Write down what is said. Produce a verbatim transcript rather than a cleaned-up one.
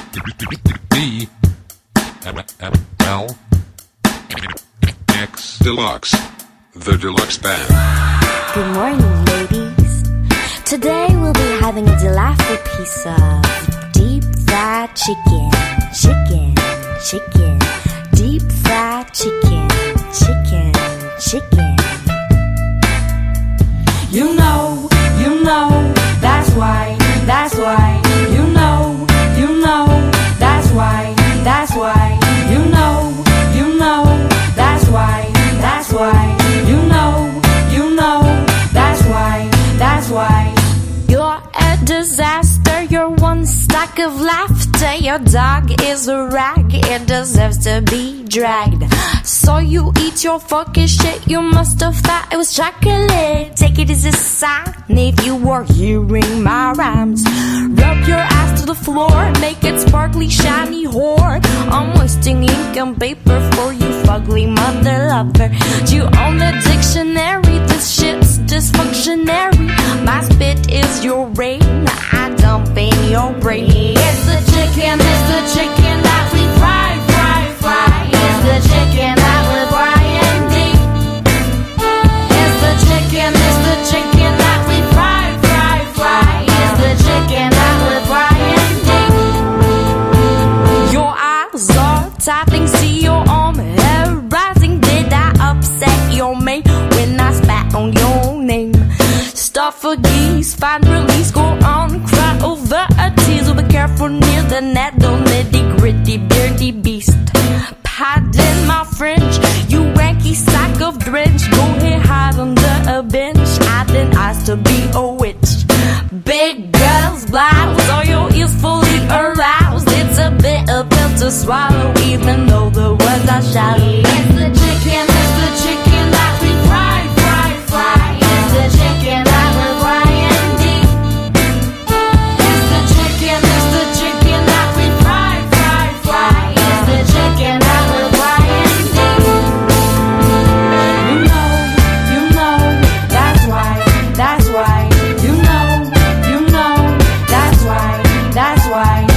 D L X Deluxe, the Deluxe Band. Good morning, ladies. Today we'll be having a delightful piece of deep fried chicken, chicken, chicken, deep fried chicken, chicken, chicken. You know, you know, that's why, that's why. You know, you know, that's why, that's why. You know, you know, that's why, that's why. You know, you know, that's why, that's why. You're a disaster, you're one stack of laughter. Your dog is a rag, it deserves to be dragged. So you eat your fucking shit, you must have thought it was chocolate. Take it as a sign if you were hearing my rhymes. Rub your ass to the floor, make it sparkly, shiny whore. I'm wasting ink and paper for you fugly mother lover. You own the dictionary, this shit's dysfunctionary. My spit is your rain, I dump in your brain. It's the chicken, it's the chicken that we fry, fry, fry. It's the chicken that we fry and deep. It's the chicken, it's the chicken that we fry, fry, fry. It's the chicken that we fry and deep. Your eyes are tapping, see your arm hair rising. Did I upset your mate when I spat on your name? Stuff a geese, find release, go on, cry over a tease. Be careful near the net, don't nitty gritty, dirty beast. Pardon my French, you wanky sack of drench. Go ahead, hide under a bench, hiding eyes to be a witch. Big girls, blouse, all your ears fully aroused. It's a bit of pill to swallow, even though the words are shallow. It's the chicken, it's the chicken that we fry, fry, fry. It's the chicken that we fry and deep. It's the chicken, it's the chicken that we fry, fry, fry. It's the chicken that we fry and deep. You know, you know, that's why, that's why. You know, you know, that's why, that's why.